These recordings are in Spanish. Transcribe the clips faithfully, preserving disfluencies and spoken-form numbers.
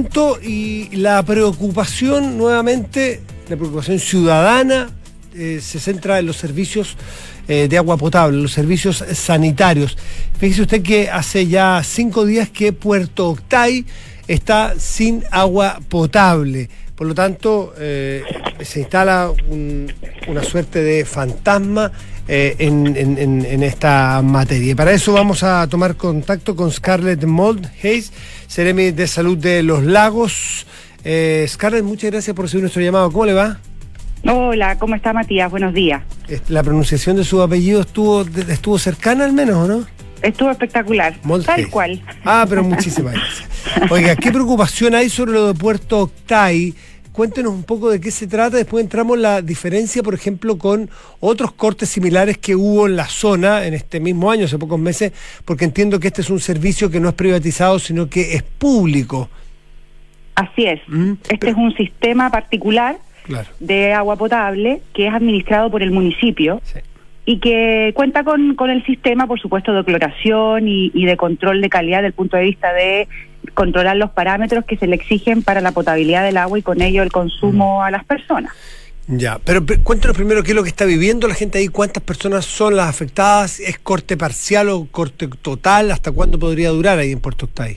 momento y la preocupación nuevamente, la preocupación ciudadana eh, se centra en los servicios eh, de agua potable, los servicios sanitarios. Fíjese usted que hace ya cinco días que Puerto Octay está sin agua potable. Por lo tanto, eh, se instala un, una suerte de fantasma eh, en, en, en esta materia. Y para eso vamos a tomar contacto con Scarlett Mold-Hayes, Seremi de Salud de Los Lagos. Eh, Scarlett, muchas gracias por recibir nuestro llamado. ¿Cómo le va? Hola, ¿cómo está Matías? Buenos días. ¿La pronunciación de su apellido estuvo, estuvo cercana al menos, o no? Estuvo espectacular, Mold-Hayes. Tal cual. Ah, pero muchísimas gracias. Oiga, ¿qué preocupación hay sobre lo de Puerto Octay? Cuéntenos un poco de qué se trata, después entramos en la diferencia, por ejemplo, con otros cortes similares que hubo en la zona en este mismo año, hace pocos meses, porque entiendo que este es un servicio que no es privatizado, sino que es público. Así es. ¿Mm? Este Pero, es un sistema particular claro. de agua potable que es administrado por el municipio. Sí. Y que cuenta con, con el sistema, por supuesto, de cloración y, y de control de calidad desde el punto de vista de controlar los parámetros que se le exigen para la potabilidad del agua y con ello el consumo mm. a las personas. Ya, pero, pero cuéntanos primero qué es lo que está viviendo la gente ahí, cuántas personas son las afectadas, ¿es corte parcial o corte total? ¿Hasta cuándo podría durar ahí en Puerto Octay?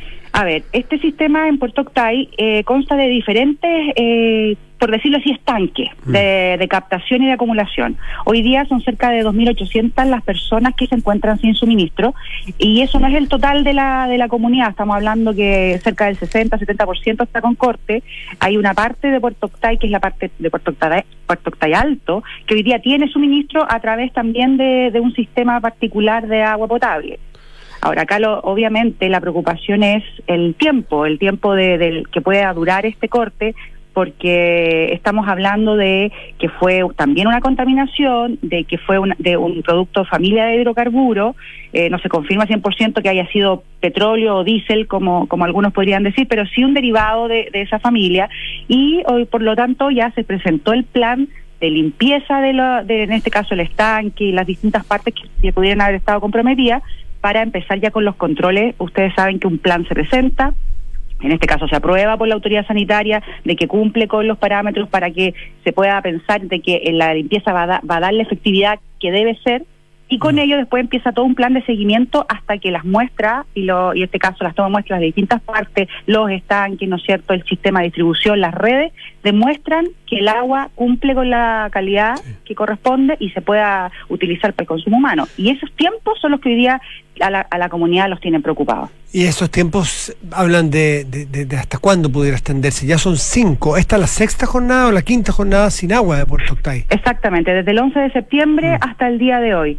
A ver, este sistema en Puerto Octay eh, consta de diferentes, eh, por decirlo así, estanques mm. de, de captación y de acumulación. Hoy día son cerca de dos mil ochocientas las personas que se encuentran sin suministro y eso no es el total de la de la comunidad. Estamos hablando que cerca del sesenta a setenta por ciento está con corte. Hay una parte de Puerto Octay, que es la parte de Puerto Octay, Puerto Octay Alto, que hoy día tiene suministro a través también de, de un sistema particular de agua potable. Ahora, acá lo, obviamente la preocupación es el tiempo, el tiempo de, de que pueda durar este corte, porque estamos hablando de que fue también una contaminación, de que fue una, de un producto familia de hidrocarburos, eh, no se confirma cien por ciento que haya sido petróleo o diésel, como, como algunos podrían decir, pero sí un derivado de, de esa familia, y hoy por lo tanto ya se presentó el plan de limpieza de, lo, de en este caso el estanque y las distintas partes que, que pudieran haber estado comprometidas, para empezar ya con los controles. Ustedes saben que un plan se presenta, en este caso se aprueba por la autoridad sanitaria, de que cumple con los parámetros para que se pueda pensar de que la limpieza va a, da, va a dar la efectividad que debe ser, y con mm. ello después empieza todo un plan de seguimiento hasta que las muestras, y, lo, y en este caso las toma muestras de distintas partes, los estanques, ¿no es cierto?, el sistema de distribución, las redes, demuestran que el agua cumple con la calidad sí. que corresponde y se pueda utilizar para el consumo humano. Y esos tiempos son los que hoy día a la, a la comunidad los tienen preocupados. Y esos tiempos hablan de, de, de, de hasta cuándo pudiera extenderse. Ya son cinco. ¿Esta es la sexta jornada o la quinta jornada sin agua de Puerto Octay? Exactamente, desde el once de septiembre mm. hasta el día de hoy.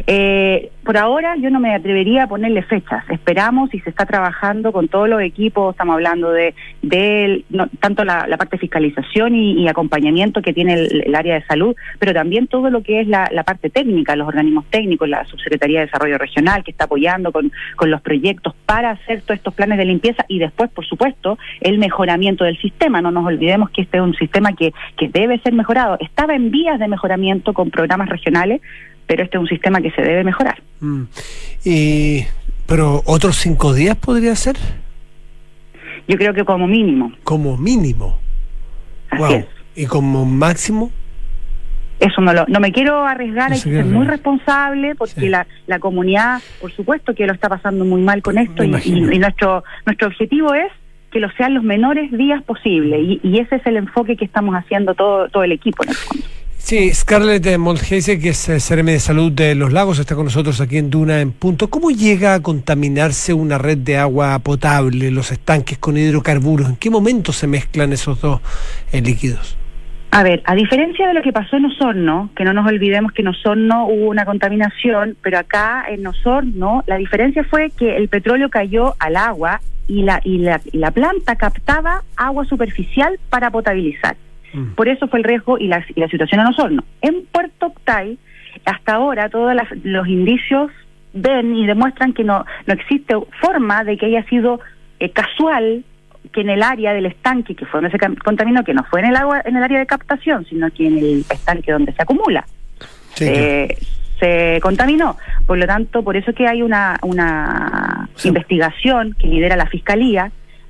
Eh, por ahora yo no me atrevería a ponerle fechas. Esperamos y se está trabajando con todos los equipos. Estamos hablando de, de no, tanto la, la parte de fiscalización y, y acompañamiento que tiene el, el área de salud, pero también todo lo que es la, la parte técnica, los organismos técnicos, la Subsecretaría de Desarrollo Regional, que está apoyando con, con los proyectos para hacer todos estos planes de limpieza, y después, por supuesto, el mejoramiento del sistema. No nos olvidemos que este es un sistema que, que debe ser mejorado. Estaba en vías de mejoramiento con programas regionales, pero este es un sistema que se debe mejorar. Mm. Y, ¿pero otros cinco días podría ser? Yo creo que como mínimo. Como mínimo. Así wow. es. ¿Y como máximo? Eso no lo, no me quiero arriesgar, no hay que ser muy responsable, porque sí. la, la comunidad, por supuesto, que lo está pasando muy mal con esto, y, y, y nuestro nuestro objetivo es que lo sean los menores días posible, y, y ese es el enfoque que estamos haciendo todo todo el equipo en el fondo. Sí, Scarlett Mold-Hayes, que es Seremi de Salud de Los Lagos, está con nosotros aquí en Duna en Punto. ¿Cómo llega a contaminarse una red de agua potable, los estanques con hidrocarburos? ¿En qué momento se mezclan esos dos eh, líquidos? A ver, a diferencia de lo que pasó en Osorno, que no nos olvidemos que en Osorno hubo una contaminación, pero acá en Osorno la diferencia fue que el petróleo cayó al agua y la, y la, y la planta captaba agua superficial para potabilizar. Mm. Por eso fue el riesgo y la, y la situación en Osorno. En Puerto Octay, hasta ahora todos las, los indicios ven y demuestran que no, no existe forma de que haya sido eh, casual que en el área del estanque, que fue donde se contaminó, que no fue en el agua, en el área de captación, sino que en el estanque donde se acumula, sí, eh, se contaminó. Por lo tanto, por eso que hay una una sí. investigación que lidera la Fiscalía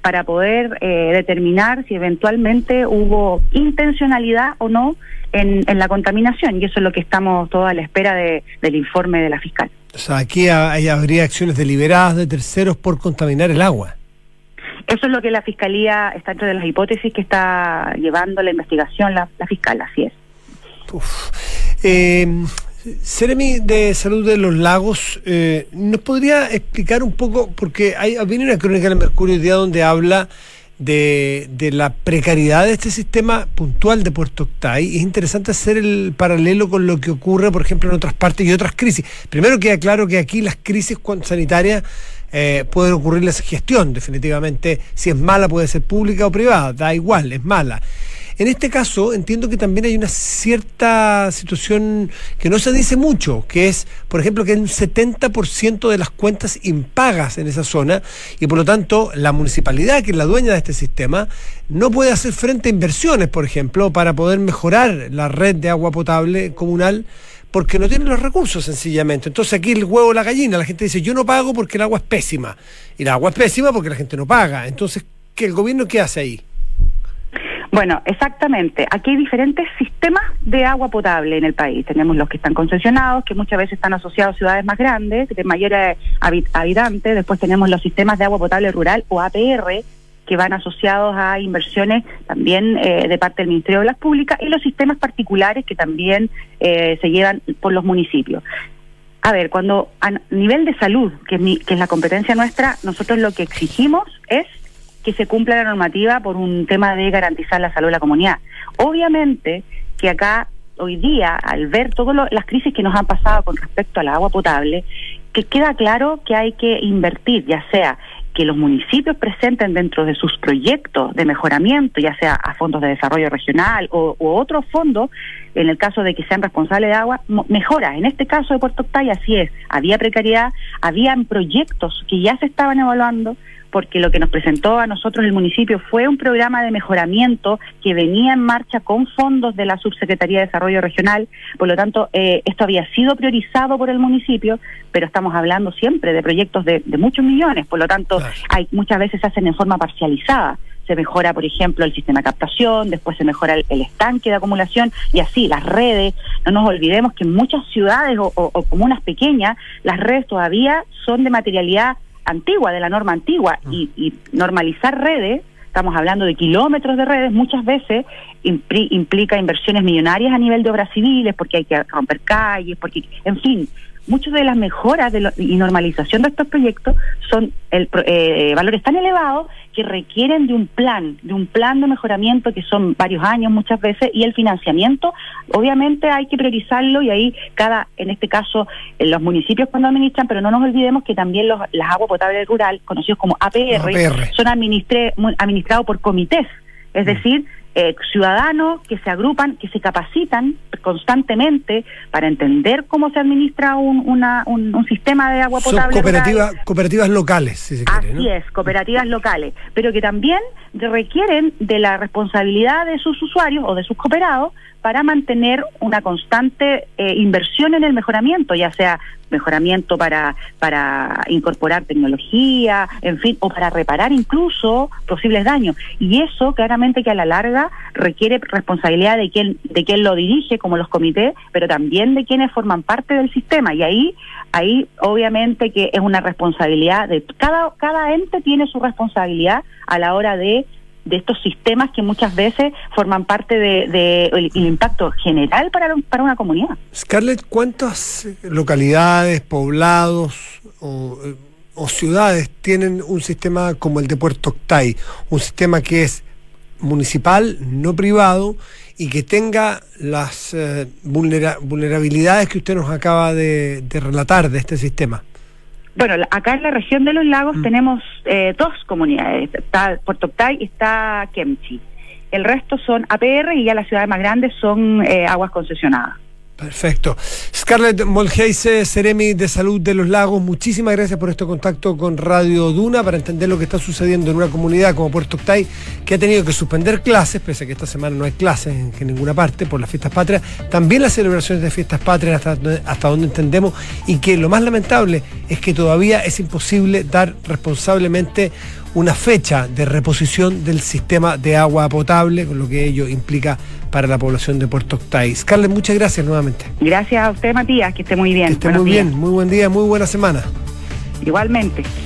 para poder eh, determinar si eventualmente hubo intencionalidad o no en, en la contaminación, y eso es lo que estamos todos a la espera de, del informe de la fiscal. O sea, aquí hay, habría acciones deliberadas de terceros por contaminar el agua. Eso es lo que la Fiscalía está dentro de las hipótesis que está llevando la investigación la, la fiscal, así es. Uf. Eh, Seremi de Salud de los Lagos, eh, ¿nos podría explicar un poco? Porque hay, viene una crónica en el Mercurio hoy día donde habla de, de la precariedad de este sistema puntual de Puerto Octay. Es interesante hacer el paralelo con lo que ocurre, por ejemplo, en otras partes y otras crisis. Primero queda claro que aquí las crisis sanitarias eh, pueden ocurrir esa gestión, definitivamente. Si es mala puede ser pública o privada, da igual, es mala. En este caso, entiendo que también hay una cierta situación que no se dice mucho, que es, por ejemplo, que hay un setenta por ciento de las cuentas impagas en esa zona y, por lo tanto, la municipalidad, que es la dueña de este sistema, no puede hacer frente a inversiones, por ejemplo, para poder mejorar la red de agua potable comunal, porque no tienen los recursos, sencillamente. Entonces, aquí el huevo o la gallina, la gente dice, yo no pago porque el agua es pésima. Y el agua es pésima porque la gente no paga. Entonces, ¿qué el gobierno qué hace ahí? Bueno, exactamente. Aquí hay diferentes sistemas de agua potable en el país. Tenemos los que están concesionados, que muchas veces están asociados a ciudades más grandes, de mayores habit- habitantes. Después tenemos los sistemas de agua potable rural o A P R, que van asociados a inversiones también eh, de parte del Ministerio de Obras Públicas, y los sistemas particulares que también eh, se llevan por los municipios. A ver, cuando a nivel de salud, que es, mi, que es la competencia nuestra, nosotros lo que exigimos es que se cumpla la normativa por un tema de garantizar la salud de la comunidad. Obviamente que acá, hoy día, al ver todas las crisis que nos han pasado con respecto al agua potable, que queda claro que hay que invertir, ya sea que los municipios presenten dentro de sus proyectos de mejoramiento, ya sea a fondos de desarrollo regional o, o otros fondos, en el caso de que sean responsables de agua, mejora. En este caso de Puerto Octay, así es, había precariedad, habían proyectos que ya se estaban evaluando, porque lo que nos presentó a nosotros el municipio fue un programa de mejoramiento que venía en marcha con fondos de la Subsecretaría de Desarrollo Regional. Por lo tanto, eh, esto había sido priorizado por el municipio, pero estamos hablando siempre de proyectos de, de muchos millones. Por lo tanto, claro, hay muchas veces se hacen en forma parcializada. Se mejora, por ejemplo, el sistema de captación, después se mejora el, el estanque de acumulación y así las redes. No nos olvidemos que en muchas ciudades o, o, o comunas pequeñas las redes todavía son de materialidad antigua, de la norma antigua, y, y normalizar redes, estamos hablando de kilómetros de redes, muchas veces impli, implica inversiones millonarias a nivel de obras civiles, porque hay que romper calles, porque, en fin, muchas de las mejoras de lo, y normalización de estos proyectos son el, eh, valores tan elevados que requieren de un plan, de un plan de mejoramiento que son varios años muchas veces, y el financiamiento obviamente hay que priorizarlo, y ahí cada, en este caso en los municipios cuando administran, pero no nos olvidemos que también los, las aguas potables rural, conocidos como A P R, A P R. son administre, administrados por comités, es mm. decir, Eh, ciudadanos que se agrupan, que se capacitan constantemente para entender cómo se administra un, una, un, un sistema de agua potable. Son cooperativas, cooperativas locales, si se quiere, ¿no? Así es, cooperativas locales, pero que también requieren de la responsabilidad de sus usuarios o de sus cooperados para mantener una constante eh, inversión en el mejoramiento, ya sea mejoramiento para para incorporar tecnología, en fin, o para reparar incluso posibles daños. Y eso claramente que a la larga requiere responsabilidad de quien de quien lo dirige, como los comités, pero también de quienes forman parte del sistema. Y ahí ahí obviamente que es una responsabilidad de cada cada ente, tiene su responsabilidad a la hora de de estos sistemas que muchas veces forman parte de, de el, el impacto general para, para una comunidad. Scarlett, ¿cuántas localidades, poblados o, o ciudades tienen un sistema como el de Puerto Octay? Un sistema que es municipal, no privado, y que tenga las eh, vulnera- vulnerabilidades que usted nos acaba de, de relatar de este sistema. Bueno, acá en la región de los lagos mm. tenemos eh, dos comunidades, está Puerto Octay y está Kemchi. El resto son A P R y ya las ciudades más grandes son eh, aguas concesionadas. Perfecto. Scarlett Molgeise, Seremi de Salud de los Lagos, muchísimas gracias por este contacto con Radio Duna para entender lo que está sucediendo en una comunidad como Puerto Octay, que ha tenido que suspender clases, pese a que esta semana no hay clases en, en ninguna parte por las fiestas patrias, también las celebraciones de fiestas patrias hasta, hasta donde entendemos, y que lo más lamentable es que todavía es imposible dar responsablemente una fecha de reposición del sistema de agua potable, con lo que ello implica para la población de Puerto Octay. Scarlett, muchas gracias nuevamente. Gracias a usted, Matías, que esté muy bien. Que esté Buenos muy días. bien, muy buen día, muy buena semana. Igualmente.